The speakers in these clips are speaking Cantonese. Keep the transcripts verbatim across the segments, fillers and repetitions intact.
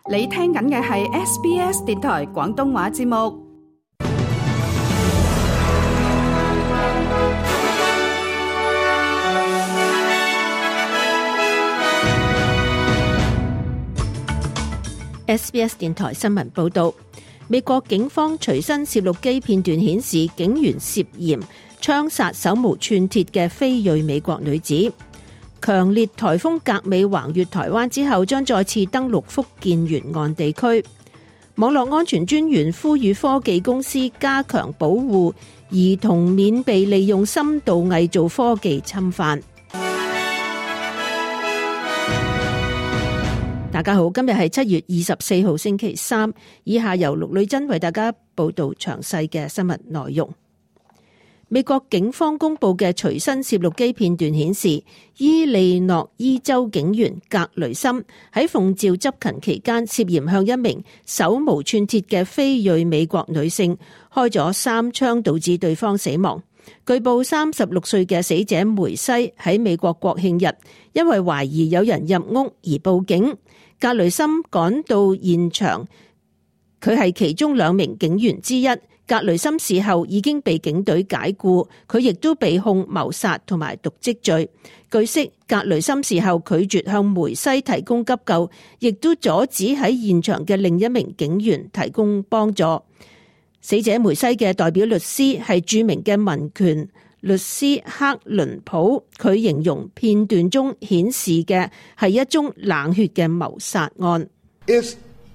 你聽緊嘅係 S B S 電台廣東話節目。 S B S 電台新聞報道，美國警方隨身攝錄機片段顯示，警員涉嫌槍殺手無寸鐵嘅非裔美國女子。強烈颱風格美橫越台灣之後，將再次登陸福建沿岸地區。網絡安全專員呼籲科技公司加強保護兒童，免被利用深度偽造科技侵犯。大家好，今日係七月二十四號星期三，以下由陸女珍為大家報道詳細嘅新聞內容。美國警方公布嘅隨身攝錄機片段顯示，伊利諾伊州警員格雷森喺奉召執勤期間，涉嫌向一名手無寸鐵嘅非裔美國女性開咗三槍，導致對方死亡。據報三十六歲嘅死者梅西喺美國國慶日因為懷疑有人入屋而報警，格雷森趕到現場，佢係其中兩名警員之一。格雷森事後已經被警隊解僱，佢亦都被控謀殺同埋瀆職罪。據悉，格雷森事後拒絕向梅西提供急救，亦都阻止喺現場嘅另一名警員提供幫助。死者梅西嘅代表律師係著名嘅民權律師克倫普，佢形容片段中顯示嘅係一宗冷血嘅謀殺案。 It's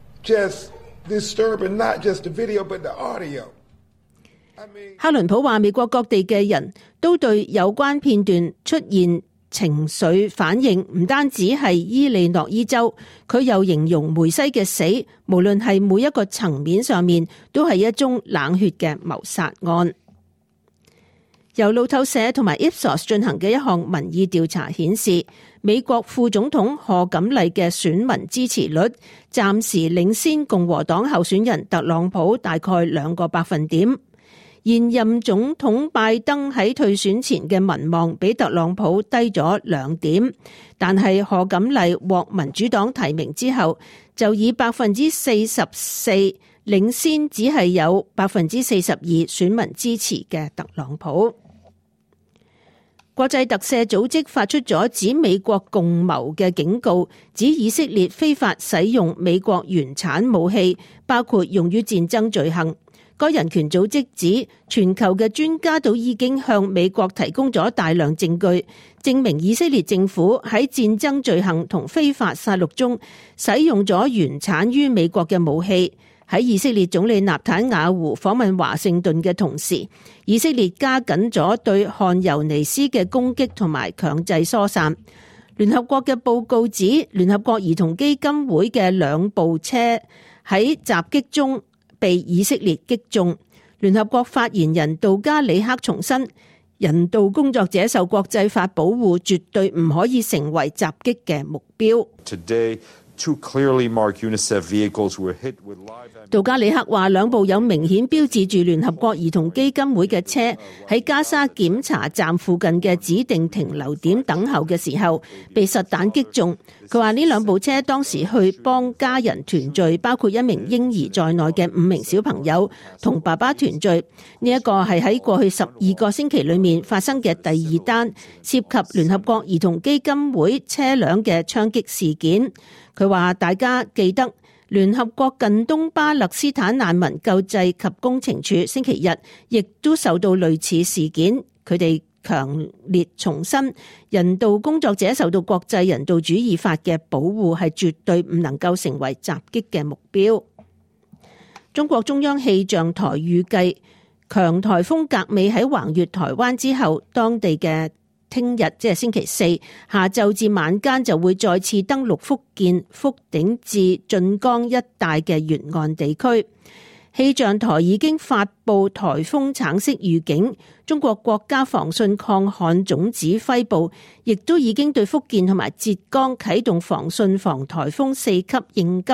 just disturbing, not just the video, but the audio. 克倫普話，美國各地嘅人都對有關片段出現情緒反應，唔單止係伊利諾伊州，佢又形容梅西嘅死，無論係每一個層面上面，都係一宗冷血嘅謀殺案。由路透社同埋 Ipsos 進行嘅一項民意調查顯示，美國副總統賀錦麗嘅選民支持率暫時領先共和黨候選人特朗普大概兩個百分點。現任總統拜登喺退選前嘅民望比特朗普低咗兩點，但係賀錦麗獲民主黨提名之後，就以百分之四十四領先，只係有百分之四十二選民支持嘅特朗普。國際特赦組織發出咗指美國共謀嘅警告，指以色列非法使用美國原產武器，包括用於戰爭罪行。該人權組織指，全球嘅專家都已經向美國提供咗大量證據，證明以色列政府喺戰爭罪行同非法殺戮中使用咗原產於美國嘅武器。喺以色列總理納坦雅胡訪問華盛頓嘅同時，以色列加緊咗對汗尤尼斯嘅攻擊同埋強制疏散。聯合國嘅報告指，聯合國兒童基金會嘅兩部車喺襲擊中被以色列擊中。聯合國發言人杜加里克重申，人道工作者受國際法保護，絕對唔可以成為襲擊嘅目標。 Today, two clearly marked UNICEF vehicles were hit with live. 杜加里克話，兩部有明顯標誌住聯合國兒童基金會嘅車喺加沙檢查站附近嘅指定停留點等候嘅時候被實彈擊中。佢話呢兩部車當時去幫家人團聚，包括一名嬰兒在內嘅五名小朋友同爸爸團聚。呢一個係喺過去十二個星期裏面發生嘅第二單涉及聯合國兒童基金會車輛嘅槍擊事件。佢話大家記得，聯合國近東巴勒斯坦難民救濟及工程處星期日亦都受到類似事件，佢哋強烈重申，人道工作者受到國際人道主義法嘅保護，係絕對唔能夠成為襲擊嘅目標。中國中央氣象台預計，強颱風格美喺橫越台灣之後，當地嘅聽日即係星期四下晝至晚間就會再次登陸福建、福鼎至晉江一帶嘅沿岸地區。氣象台已經發布颱風橙色預警，中國國家防汛抗旱總指揮部亦都已經對福建同埋浙江啟動防汛防颱風四級應急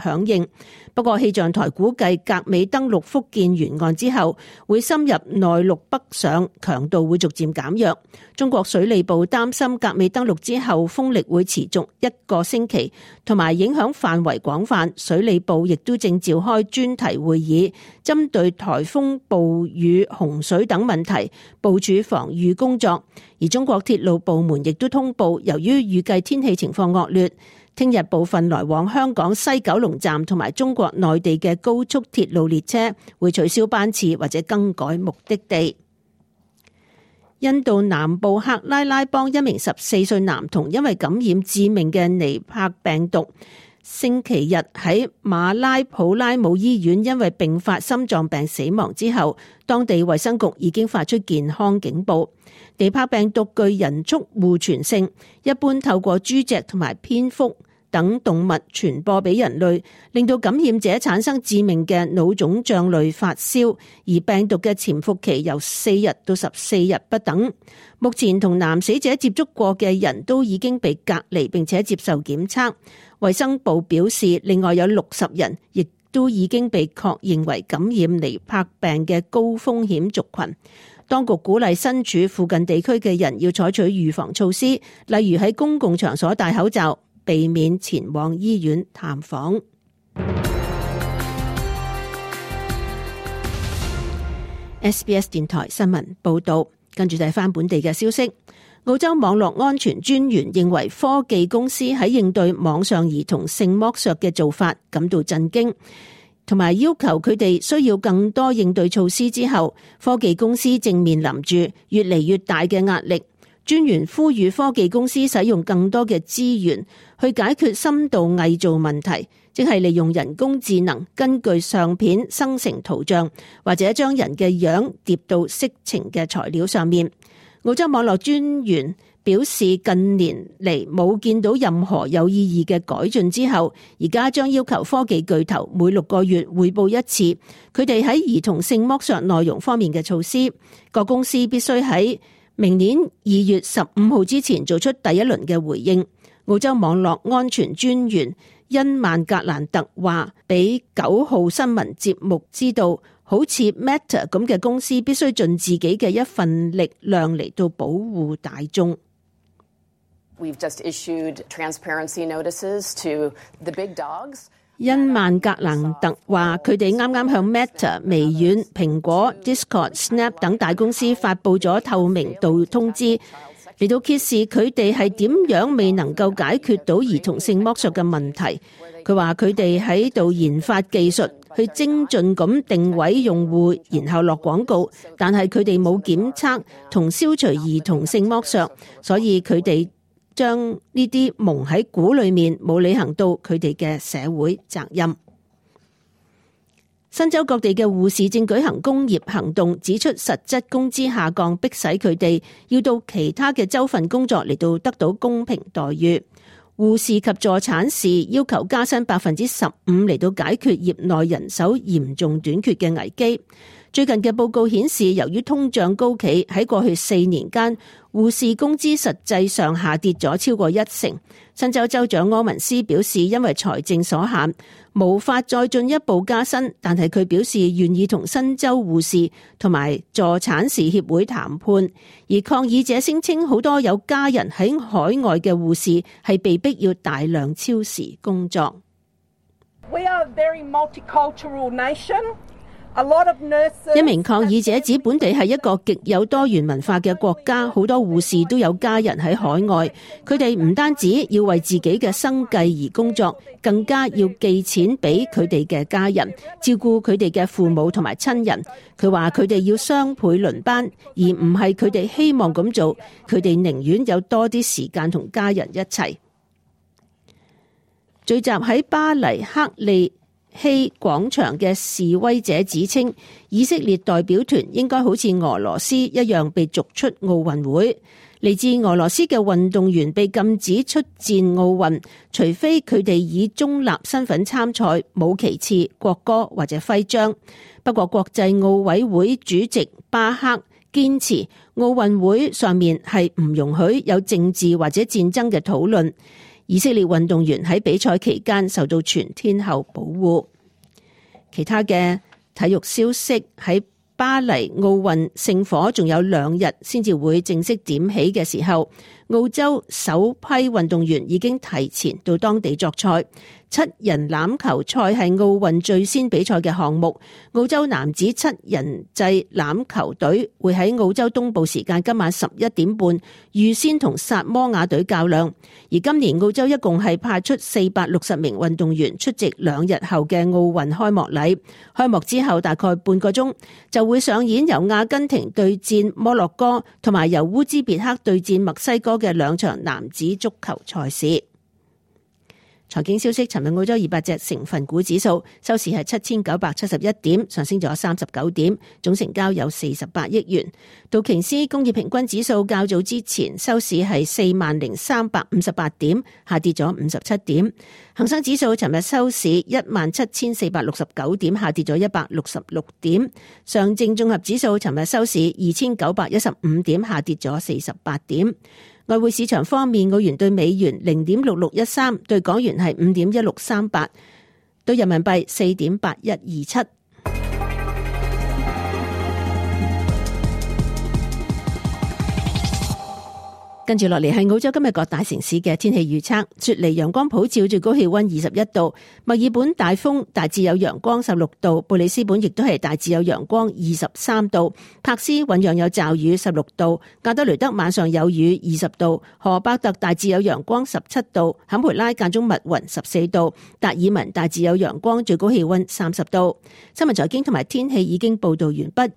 響應。不過氣象台估計格美登陸福建沿岸之後會深入內陸北上，強度會逐漸減弱。中國水利部擔心格美登陸之後風力會持續一個星期，同埋影響範圍廣泛。水利部亦都正召開專題會議，針對颱風、暴雨、洪水等問題部署防禦工作。而中國鐵路部門亦都通報，由於預計天氣情況惡劣，聽日部分來往香港西九龍站同埋中國內地嘅高速鐵路列車會取消班次或者更改目的地。印度南部克拉拉邦一名十四歲男童因為感染致命嘅尼帕病毒，星期日喺馬拉普拉姆醫院因為併發心臟病死亡之後，當地衛生局已經發出健康警報。尼帕病毒具人畜互傳性，一般透過豬隻同埋蝙蝠等動物傳播俾人類，令到感染者產生致命嘅腦腫脹類發燒，而病毒嘅潛伏期由四日到十四日不等。目前同男死者接觸過嘅人都已經被隔離並且接受檢測。衛生部表示，另外有六十人亦都已經被確認為感染尼帕病嘅高風險族群。當局鼓勵身處附近地區嘅人要採取預防措施，例如喺公共場所戴口罩，避免前往醫院探訪。S B S 電台新聞報道，跟住睇返本地嘅消息。澳洲網絡安全專員認為科技公司喺應對網上兒童性剝削嘅做法感到震驚，同埋要求佢哋需要更多應對措施之後，科技公司正面臨住越嚟越大嘅壓力。專員呼籲科技公司使用更多嘅資源去解決深度偽造問題，即係利用人工智能根據相片生成圖像，或者將人嘅樣疊到色情嘅材料上面。澳洲網絡專員表示，近年嚟冇見到任何有意義嘅改進之後，而家將要求科技巨頭每六個月匯報一次佢哋喺兒童性剝削內容方面嘅措施。各公司必須喺明年二月十五號之前做出第一輪嘅回應。澳洲網絡安全專員恩曼格蘭特話俾九號新聞節目知道，好似 Meta 咁嘅公司必須盡自己嘅一份力量嚟到保護大眾。 We've just issued transparency notices to the big dogs. 恩曼格蘭特話佢哋啱啱向 Meta、微軟、蘋果、Discord、Snap 等大公司發佈咗透明度通知，嚟到揭示佢哋係點樣未能夠解決到兒童性剝削嘅問題。佢話佢哋喺度研發技術去精準咁定位用戶，然後落廣告，但係佢哋冇檢測同消除兒童性剝削，所以佢哋將呢啲蒙喺鼓裏面，冇履行到佢哋嘅社會責任。新州各地嘅護士正舉行工業行動，指出實質工資下降迫使佢哋要到其他嘅州份工作嚟到得到公平待遇。護士及助產士要求加薪百分之十五嚟到解決業內人手嚴重短缺嘅危機。最近嘅報告顯示，由於通脹高企，喺過去四年間，護士工資實際上下跌咗超過一成。新州州長柯文斯表示，因為財政所限，無法再進一步加薪，但係佢表示願意同新州護士同埋助產士協會談判。而抗議者聲稱，好多有家人喺海外嘅護士係被逼要大量超時工作。 We are a very multicultural nation. 一名抗議者指本地係一個極有多元文化嘅國家，好多護士都有家人喺海外，佢哋唔單止要為自己嘅生計而工作，更加要寄錢俾佢哋嘅家人，照顧佢哋嘅父母同埋親人。佢話佢哋要雙倍輪班，而唔係佢哋希望咁做，佢哋寧願有多啲時間同家人一齊。聚集喺巴黎克利希廣場嘅示威者指稱，以色列代表團應該好似俄羅斯一樣被逐出奧運會。嚟自俄羅斯嘅運動員被禁止出戰奧運，除非佢哋以中立身份參賽，冇旗幟、國歌或者徽章。不過國際奧委會主席巴克堅持，奧運會上面係唔容許有政治或者戰爭嘅討論。 以色列運動員喺比賽期間受到全天候保護。其他嘅體育消息，喺巴黎奧運聖火仲有兩日先至會正式點起嘅時候，澳洲首批運動員已經提前到當地作賽。七人欖球賽係奧運最先比賽嘅項目，澳洲男子七人制欖球隊會喺澳洲東部時間今晚十一點半預先同薩摩亞隊較量。而今年澳洲一共係派出四百六十名運動員出席兩日後嘅奧運開幕禮。開幕之後大概半個鐘就會上演由阿根廷對戰摩洛哥同埋由烏茲別克對戰墨西哥嘅兩場男子足球賽事。財經消息，尋日澳洲二百隻成分股指數收市係七千九百七十一點，上升咗三十九點，總成交有四十八億元。道瓊斯工業平均指數較早之前收市係四萬零三百五十八點，下跌咗五十七點。恒生指數尋日收市一萬七千四百六十九點，下跌咗一百六十六點。上證綜合指數尋日收市二千九百一十五點，下跌咗四十八點。外匯市場方面，澳元對美元零點六六一三，對港元係五點一六三八，對人民幣四點八一二七。跟住落嚟係澳洲今日各大城市嘅天氣預測。雪梨陽光普照，最高氣溫二十一度；墨爾本大風，大致有陽光十六度；布里斯本亦都係大致有陽光二十三度；柏斯醞釀有驟雨十六度；加德雷德晚上有雨二十度；荷伯特大致有陽光十七度；坎培拉間中密雲十四度；達爾文大致有陽光，最高氣溫三十度。新聞財經同埋天氣已經報道完畢。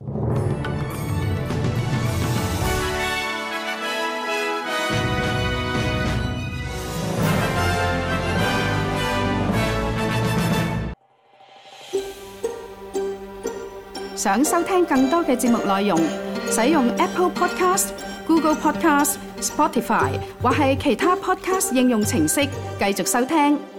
想收聽更多嘅節目內容，使用 Apple Podcast、Google Podcast、Spotify 或係其他 Podcast 應用程式繼續收聽。